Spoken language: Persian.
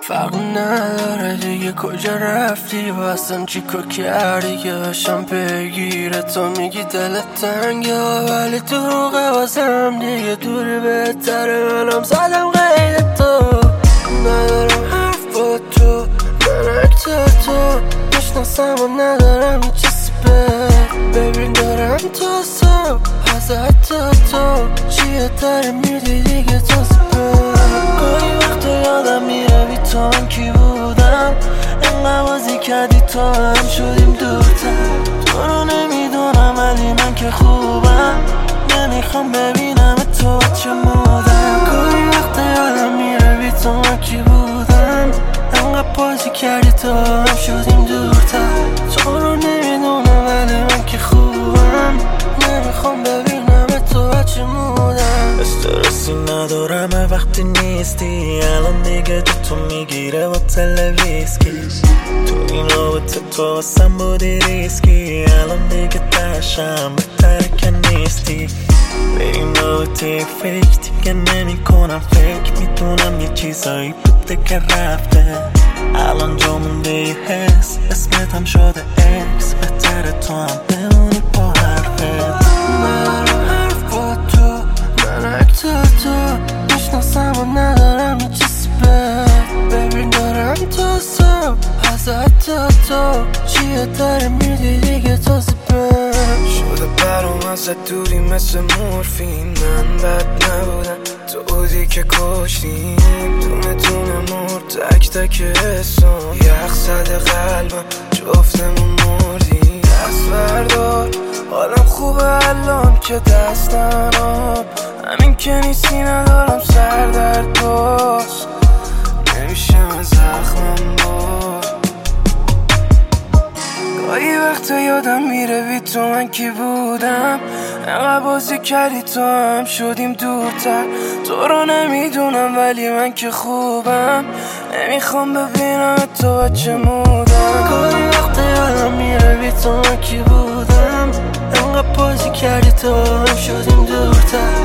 فرق نداره دیگه کجا رفتی و اصلا چی کار کردی که هشم بگیره. تو میگی دلت تنگه ولی دروغه واسم دیگه دوری بهتره. منم زدم قید تو ندارم حرف با تو، من اکتر تو میشناسم و ندارم هیچ چیزی ببین دارم تا صبح ازت تو چیه داره میدی دیگه تا گاهی وقتا یادم میره بی تو من کی بودم. انقدر بازی کردی تا هم شدیم دورتر. تو رو نمیدونم ولی من که خوبم، نمیخوام ببینم تو چه مودم. گاهی وقتا یادم میره بی تو من کی بودم. انقدر بازی کردی تا هم شدیم دورتر. تو رو نمیدونم ولی من که خوبم، نمیخوام ببینم تو چه مودم. استرسی ندارم وقتی نیستی، الان دیگه تو میگیره با تلویزکی. تو این رابطه تو واسم بودی ریسکی، الان دیگه تشم بهتره که نیستی. به این رابطه فکر دیگه نمی کنم، فکر میدونم یه چیزایی بوده که رفته. الان جا مونده یه حس، اسمت هم شده اکس. بهتره تو هم بمونی با حرفت. ندارم حرف با تو، من اکتر تو میشناسم و ندارم یه چیزی ببین دارم تا صبح ازت تو چیه داره میدی دیگه تازه شده برام ازت دوری مثل مورفین. من بد نبودم تو بودی که کشتیم. دونه دونه مرد تک تک حسام، یخ زده قلبم جفتمون مردیم. دست بردار حالم خوبه الان که دستم آب، همین که نیستی ندارم سردرد باز. نمیشه من زخمم بار. گاهی وقتا یادم میره بی تو من کی بودم. انقدر بازی کردی تو هم شدیم دورتر. تو رو نمیدونم ولی من که خوبم، نمیخوام ببینم تو چه مودم. گاهی وقتا یادم میره بی تو من کی بودم. انقدر بازی کردی تو هم شدیم دورتر.